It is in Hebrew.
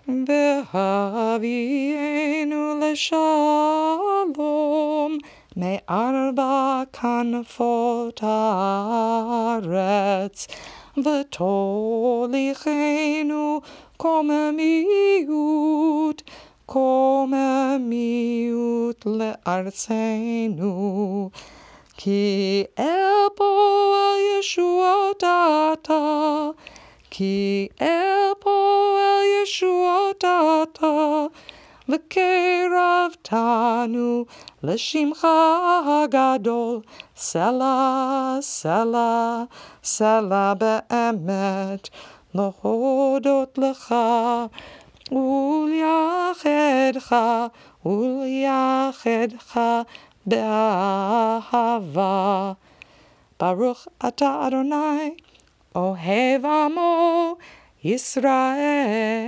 והביאנו לשלום מארבע כנפות הארץ, ותוליכנו קוממיות לארצנו. כי אל פועל ישועות אתה, כי אל פועל ישועות אתה, וקרבתנו לשמך הגדול. סלה, סלה, סלה באמת, להודות לך ולייחדך באהבה. ברוך אתה אדוני, אוהב עמו ישראל.